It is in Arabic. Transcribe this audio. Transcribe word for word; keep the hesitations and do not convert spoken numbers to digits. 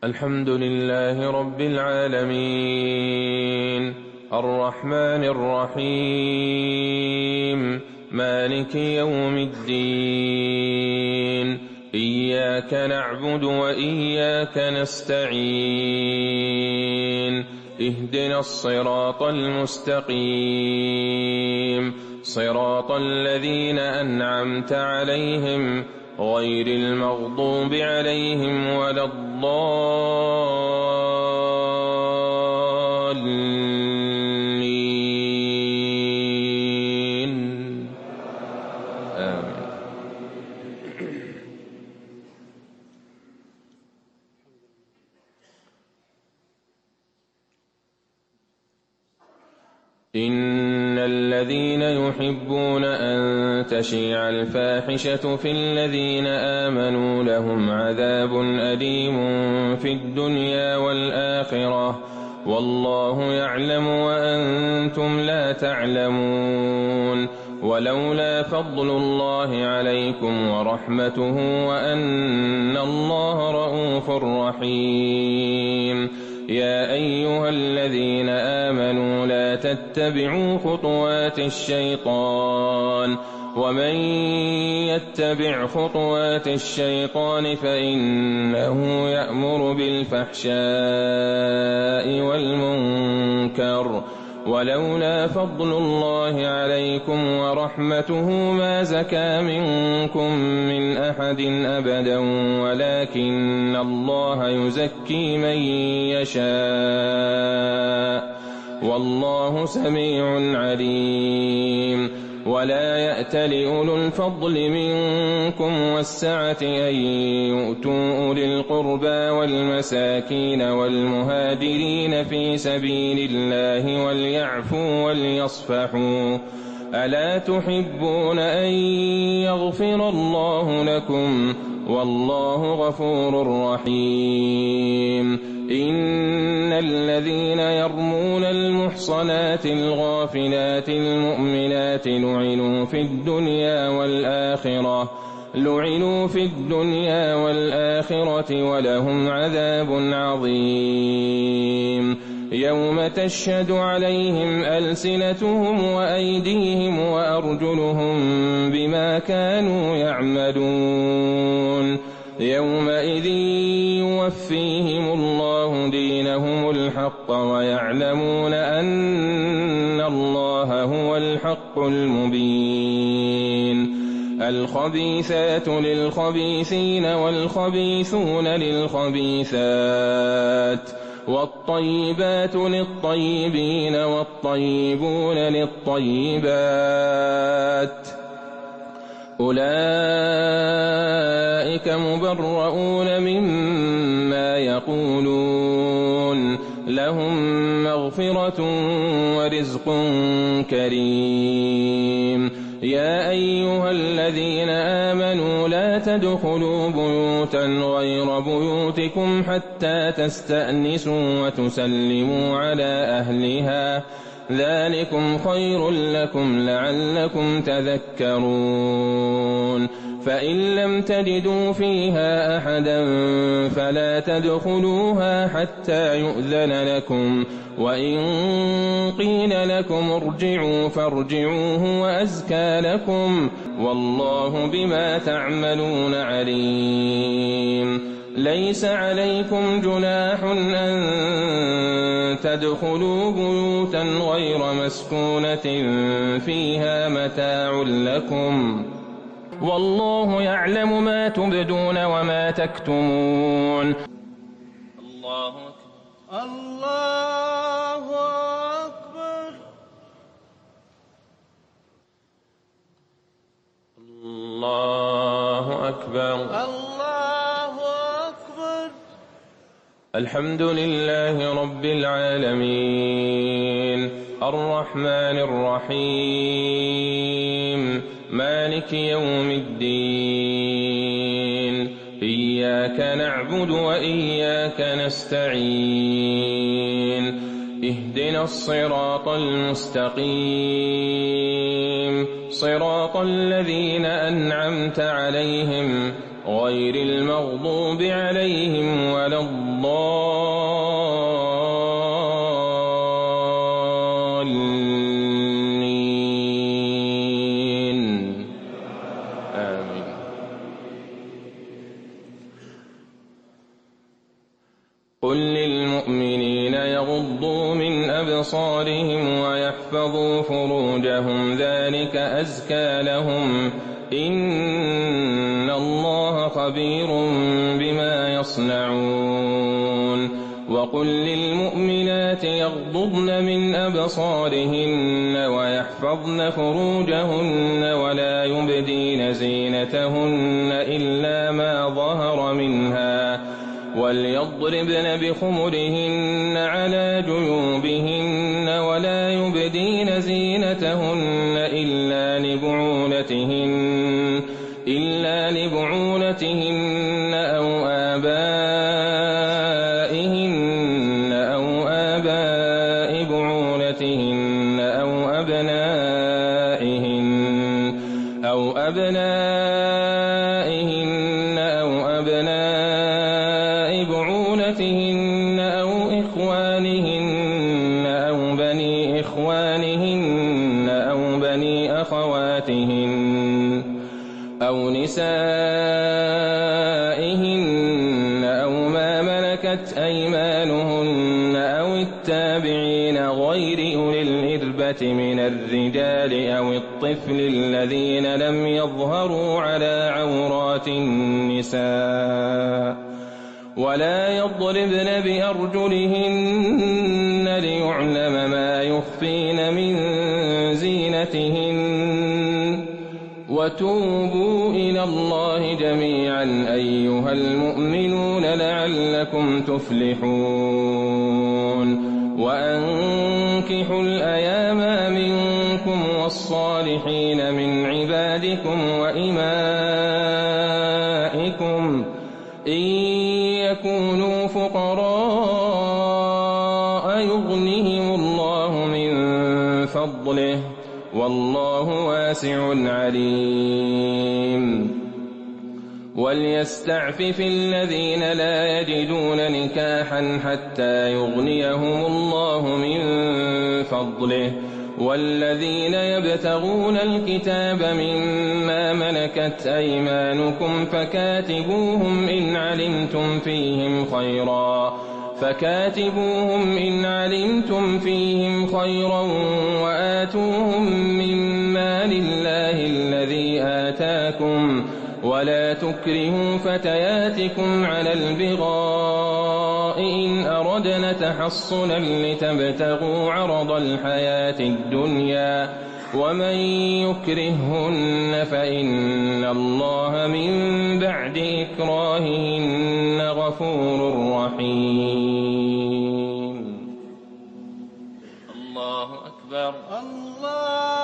الحمد لله رب العالمين الرحمن الرحيم مالك يوم الدين إياك نعبد وإياك نستعين اهدنا الصراط المستقيم صراط الذين أنعمت عليهم غير المغضوب عليهم ولا الضالين آمين. إن الذين يحبون أن تشيع الفاحشة في الذين آمنوا لهم عذاب أليم في الدنيا والآخرة والله يعلم وأنتم لا تعلمون ولولا فضل الله عليكم ورحمته وأن الله رءوف رحيم يا أيها الذين آمنوا لا تتبعوا خطوات الشيطان ومن يتبع خطوات الشيطان فإنه يأمر بالفحشاء والمنكر ولولا فضل الله عليكم ورحمته ما زكى منكم من أحد أبدا ولكن الله يزكي من يشاء والله سميع عليم ولا يأت لأولو الفضل منكم والسعة أن يؤتوا أولي القربى والمساكين والمهاجرين في سبيل الله وليعفوا وليصفحوا ألا تحبون أن يغفر الله لكم والله غفور رحيم إن الذين يرمون المحصنات الغافلات المؤمنات لعنوا في الدنيا والآخرة لعنوا في الدنيا والآخرة ولهم عذاب عظيم يوم تشهد عليهم ألسنتهم وأيديهم وأرجلهم بما كانوا يعملون يومئذ يوفيهم الله دينهم الحق ويعلمون أن الله هو الحق المبين الخبيثات للخبيثين والخبيثون للخبيثات والطيبات للطيبين والطيبون للطيبات أولئك مبرؤون مما يقولون لهم مغفرة ورزق كريم يا أيها الذين آمنوا لا تدخلوا بيوتا غير بيوتكم حتى تستأنسوا وتسلموا على أهلها ذلكم خير لكم لعلكم تذكرون فإن لم تجدوا فيها أحدا فلا تدخلوها حتى يؤذن لكم وإن قيل لكم ارجعوا فارجعوا هو أزكى لكم والله بما تعملون عليم ليس عليكم جناح أن تدخلوا بيوتا غير مسكونة فيها متاع لكم والله يعلم ما تبدون وما تكتمون الله أكبر الله أكبر الله أكبر الله أكبر الحمد لله رب العالمين الرحمن الرحيم مالك يوم الدين إياك نعبد وإياك نستعين اهدنا الصراط المستقيم صراط الذين أنعمت عليهم غير المغضوب عليهم ولا الضالين آمين. قل للمؤمنين يغضوا من أبصارهم ويحفظوا فروجهم ذلك أزكى لهم إن الله خبير بما يصنعون. وقل للمؤمنات يغضضن من أبصارهن ويحفظن فروجهن ولا يبدين زينتهن إلا ما ظهر منها وليضربن بخمرهن على جيوبهن ولا يبدين زينتهن إلا لبعولتهن إلا لبعولتهن أو آبائهن أو آباء بعولتهن أو أبنائهن أو أبنائهن أو أبناء بعولتهن أو إخوانهن أو بني إخوانهن أو بني أخواتهن أو نسائهن أو ما ملكت أيمانهن أو التابعين غير أولي الإربة من الرجال أو الطفل الذين لم يظهروا على عورات النساء ولا يضربن بأرجلهن ليعلم ما يخفين من زينتهن. وتوبوا إلى الله جميعا أيها المؤمنون لعلكم تفلحون. وأنكحوا الأيام منكم والصالحين من عبادكم وإمائكم إن يكونوا فقراء يغنهم الله من فضله والله واسع عليم. وليستعفف الذين لا يجدون نكاحا حتى يغنيهم الله من فضله والذين يبتغون الكتاب مما ملكت أيمانكم فكاتبوهم إن علمتم فيهم خيرا فكاتبوهم إن علمتم فيهم خيرا وآتوهم مما لله الذي آتاكم ولا تكرهوا فتياتكم على البغاء إن أردنا تحصنا لتبتغوا عرض الحياة الدنيا ومن يكرههن فإن الله من بعد إكراههن غفور رحيم. الله أكبر. الله